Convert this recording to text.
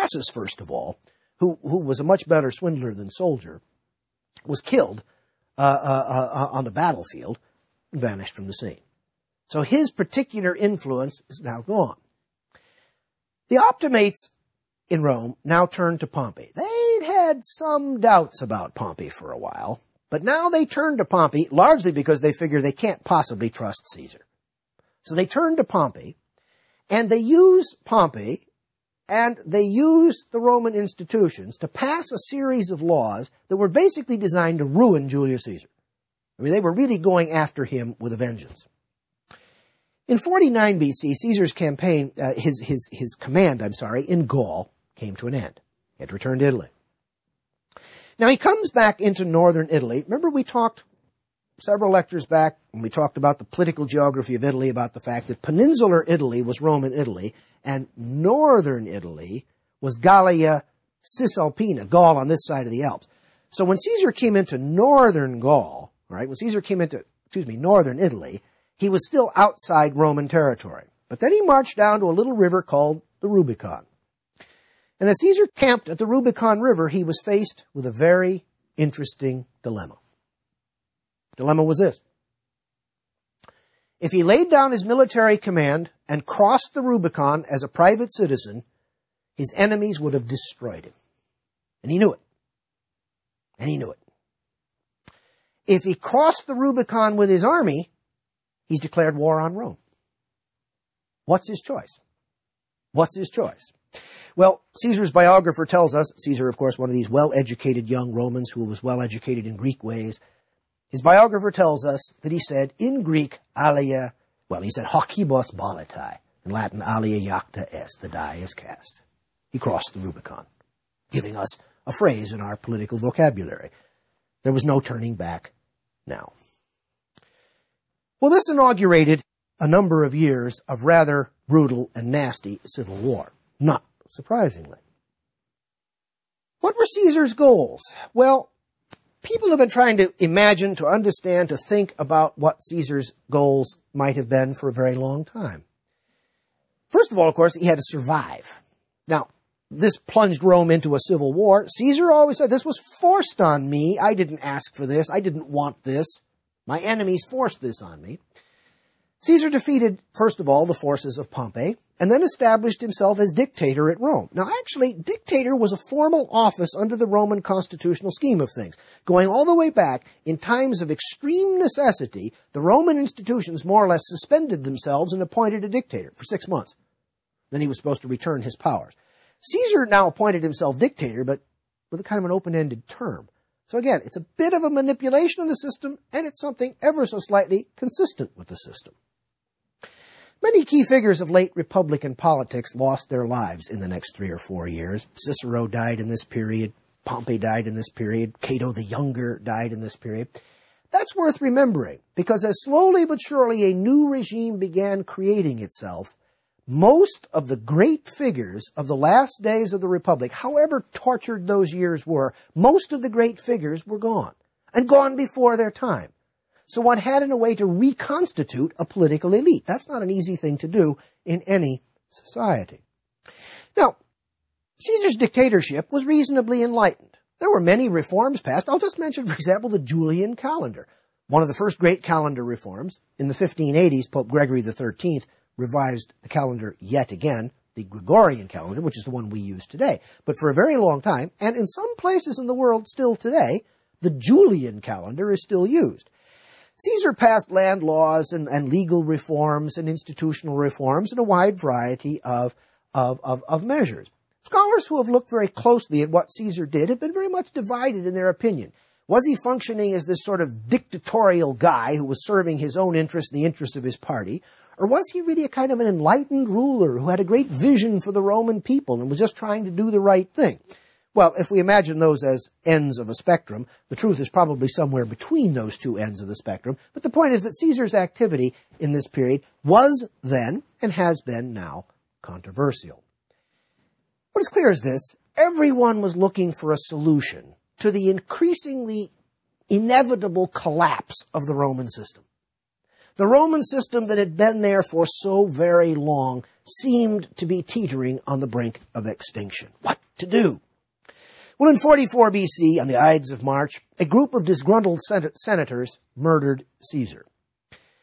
Crassus, first of all, who was a much better swindler than soldier, was killed on the battlefield and vanished from the scene. So his particular influence is now gone. The Optimates in Rome now turned to Pompey. They'd had some doubts about Pompey for a while, but now they turned to Pompey largely because they figure they can't possibly trust Caesar. So they turned to Pompey, and they use Pompey, and they use the Roman institutions to pass a series of laws that were basically designed to ruin Julius Caesar. I mean, they were really going after him with a vengeance. In 49 BC, Caesar's campaign, his command in Gaul came to an end. He had to return to Italy. Now he comes back into northern Italy. Remember we talked several lectures back when we talked about the political geography of Italy, about the fact that peninsular Italy was Roman Italy and northern Italy was Gallia Cisalpina, Gaul on this side of the Alps. So when Caesar came into northern Gaul, right, northern Italy, he was still outside Roman territory. But then he marched down to a little river called the Rubicon. And as Caesar camped at the Rubicon River, he was faced with a very interesting dilemma. The dilemma was this. If he laid down his military command and crossed the Rubicon as a private citizen, his enemies would have destroyed him. And he knew it. And he knew it. If he crossed the Rubicon with his army, he's declared war on Rome. What's his choice? What's his choice? Well, Caesar's biographer tells us, Caesar, of course, one of these well-educated young Romans who was well-educated in Greek ways, his biographer tells us that he said, in Greek, alia, he said, hokibos balatai. In Latin, alia jacta est, the die is cast. He crossed the Rubicon, giving us a phrase in our political vocabulary. There was no turning back now. Well, this inaugurated a number of years of rather brutal and nasty civil war, not surprisingly. What were Caesar's goals? Well, people have been trying to imagine, to understand, to think about what Caesar's goals might have been for a very long time. First of all, of course, he had to survive. Now, this plunged Rome into a civil war. Caesar always said, this was forced on me. I didn't ask for this. I didn't want this. My enemies forced this on me. Caesar defeated, first of all, the forces of Pompey, and then established himself as dictator at Rome. Now, actually, dictator was a formal office under the Roman constitutional scheme of things. Going all the way back, in times of extreme necessity, the Roman institutions more or less suspended themselves and appointed a dictator for 6 months. Then he was supposed to return his powers. Caesar now appointed himself dictator, but with a kind of an open-ended term. So again, it's a bit of a manipulation of the system, and it's something ever so slightly consistent with the system. Many key figures of late Republican politics lost their lives in the next 3 or 4 years. Cicero died in this period. Pompey died in this period. Cato the Younger died in this period. That's worth remembering, because as slowly but surely a new regime began creating itself, most of the great figures of the last days of the Republic, however tortured those years were, most of the great figures were gone, and gone before their time. So one had, in a way, to reconstitute a political elite. That's not an easy thing to do in any society. Now, Caesar's dictatorship was reasonably enlightened. There were many reforms passed. I'll just mention, for example, the Julian calendar. One of the first great calendar reforms. In the 1580s, Pope Gregory XIII revised the calendar yet again, the Gregorian calendar, which is the one we use today. But for a very long time, and in some places in the world still today, the Julian calendar is still used. Caesar passed land laws and legal reforms and institutional reforms and a wide variety of measures. Scholars who have looked very closely at what Caesar did have been very much divided in their opinion. Was he functioning as this sort of dictatorial guy who was serving his own interests and the interests of his party? Or was he really a kind of an enlightened ruler who had a great vision for the Roman people and was just trying to do the right thing? Well, if we imagine those as ends of a spectrum, the truth is probably somewhere between those two ends of the spectrum. But the point is that Caesar's activity in this period was then, and has been now, controversial. What is clear is this: everyone was looking for a solution to the increasingly inevitable collapse of the Roman system. The Roman system that had been there for so very long seemed to be teetering on the brink of extinction. What to do? Well, in 44 BC, on the Ides of March, a group of disgruntled senators murdered Caesar.